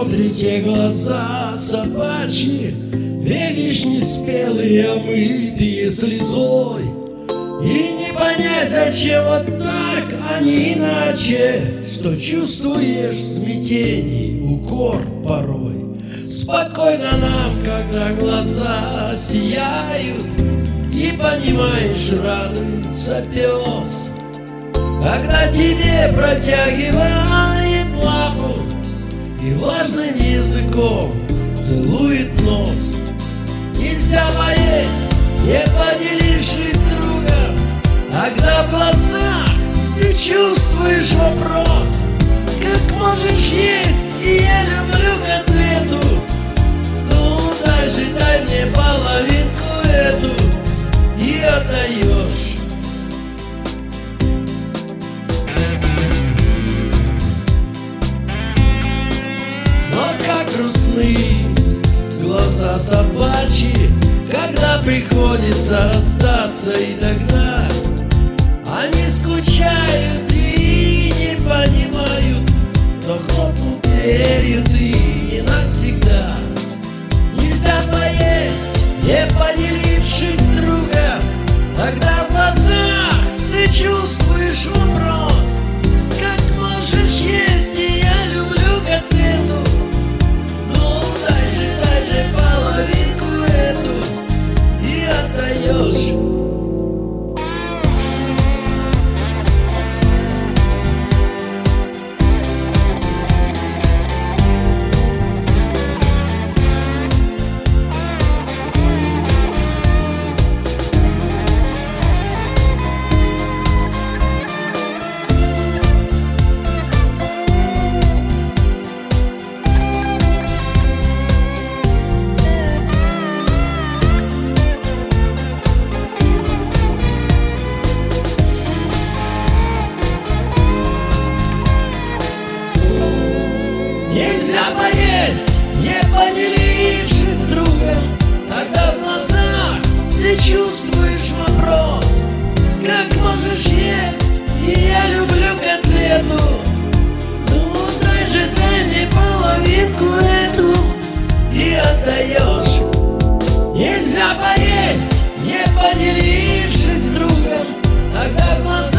смотрите глаза собачьи, две вишни спелые, омытые слезой. И не понять, зачем вот так, а не иначе, что чувствуешь в смятении укор порой. Спокойно нам, когда глаза сияют, и понимаешь, радуется пес, когда тебе протягивает лапу и влажным языком целует нос. Нельзя поесть, не поделившись другом, когда в глазах ты чувствуешь вопрос: как можешь есть, и я люблю котлету. Ну даже дай мне половинку эту, и отдаешь. Но как грустны глаза собачьи, когда приходится расстаться, и тогда они скучают и не понимают, но хлопнут дверью ты не навсегда. Нельзя поесть, не поделившись с другом, когда в глазах ты чувствуешь вопрос: как можешь есть, и я люблю котлету. Ну дай же половинку эту, и отдаешь. Нельзя поесть, не поделившись с другом, когда в глазах ты чувствуешь вопрос: как можешь есть, и я люблю котлету. Ну дай мне половинку эту, и отдаешь. Нельзя поесть, не поделившись с другом, когда в глазах